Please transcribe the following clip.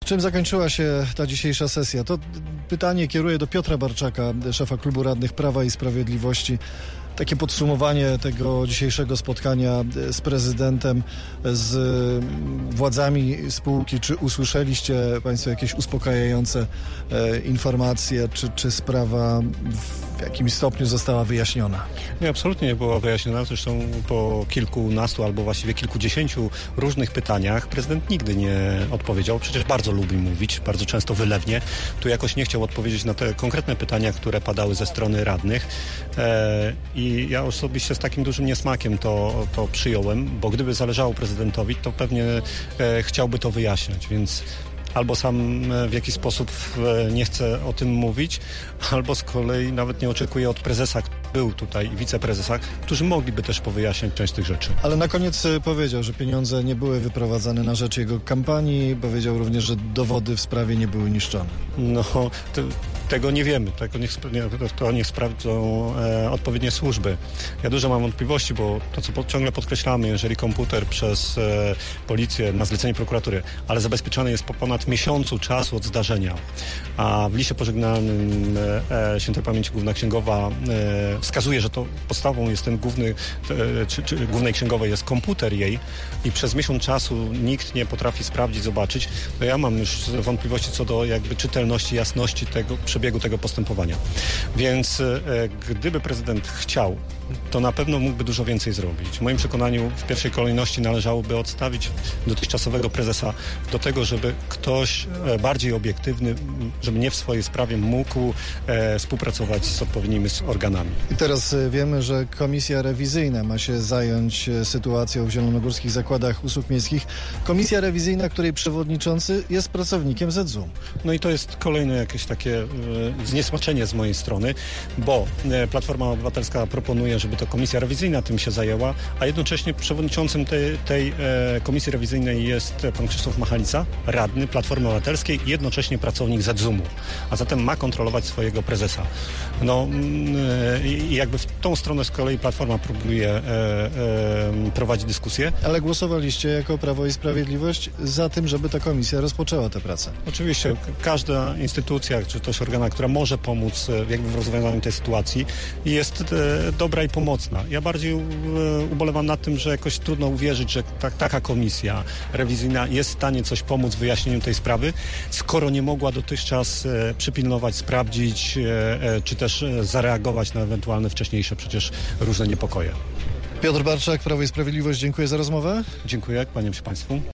Czym zakończyła się ta dzisiejsza sesja? To pytanie kieruję do Piotra Barczaka, szefa Klubu Radnych Prawa i Sprawiedliwości. Takie podsumowanie tego dzisiejszego spotkania z prezydentem, z władzami spółki. Czy usłyszeliście Państwo jakieś uspokajające informacje, czy sprawa w jakimś stopniu została wyjaśniona? Nie, absolutnie nie była wyjaśniona. Zresztą po kilkunastu albo właściwie kilkudziesięciu różnych pytaniach prezydent nigdy nie odpowiedział. Przecież bardzo lubi mówić, bardzo często wylewnie. Tu jakoś nie chciał odpowiedzieć na te konkretne pytania, które padały ze strony radnych. I ja osobiście z takim dużym niesmakiem to przyjąłem, bo gdyby zależało prezydentowi, to pewnie chciałby to wyjaśniać, więc albo sam w jakiś sposób nie chce o tym mówić, albo z kolei nawet nie oczekuje od prezesa, był tutaj, wiceprezesa, którzy mogliby też powyjaśniać część tych rzeczy. Ale na koniec powiedział, że pieniądze nie były wyprowadzane na rzecz jego kampanii. Powiedział również, że dowody w sprawie nie były niszczone. No, tego nie wiemy. To niech sprawdzą odpowiednie służby. Ja dużo mam wątpliwości, bo to, co ciągle podkreślamy, jeżeli komputer przez policję na zlecenie prokuratury, ale zabezpieczony jest po ponad miesiącu czasu od zdarzenia, a w liście pożegnalnym świętej pamięci główna księgowa wskazuje, że to podstawą jest ten głównej księgowej jest komputer jej i przez miesiąc czasu nikt nie potrafi sprawdzić, zobaczyć, to ja mam już wątpliwości co do jakby czytelności, jasności przebiegu tego postępowania. Więc gdyby prezydent chciał, to na pewno mógłby dużo więcej zrobić. W moim przekonaniu w pierwszej kolejności należałoby odstawić dotychczasowego prezesa do tego, żeby ktoś bardziej obiektywny, żeby nie w swojej sprawie mógł współpracować z odpowiednimi organami. I teraz wiemy, że komisja rewizyjna ma się zająć sytuacją w Zielonogórskich Zakładach Usług Miejskich. Komisja rewizyjna, której przewodniczący jest pracownikiem ZZUM. No i to jest kolejne jakieś takie zniesmaczenie z mojej strony, bo Platforma Obywatelska proponuje, żeby to komisja rewizyjna tym się zajęła, a jednocześnie przewodniczącym tej komisji rewizyjnej jest pan Krzysztof Machalica, radny Platformy Obywatelskiej i jednocześnie pracownik ZZUM-u, a zatem ma kontrolować swojego prezesa. No i jakby w tą stronę z kolei Platforma próbuje prowadzić dyskusję. Ale głosowaliście jako Prawo i Sprawiedliwość za tym, żeby ta komisja rozpoczęła tę pracę. Oczywiście każda instytucja, czy też organa, która może pomóc jakby w rozwiązaniu tej sytuacji, jest dobra i pomocna. Ja bardziej ubolewam nad tym, że jakoś trudno uwierzyć, że taka komisja rewizyjna jest w stanie coś pomóc w wyjaśnieniu tej sprawy, skoro nie mogła dotychczas przypilnować, sprawdzić, czy też zareagować na ewentualne wcześniejsze przecież różne niepokoje. Piotr Barczak, Prawo i Sprawiedliwość, dziękuję za rozmowę. Dziękuję, kłaniam się Państwu.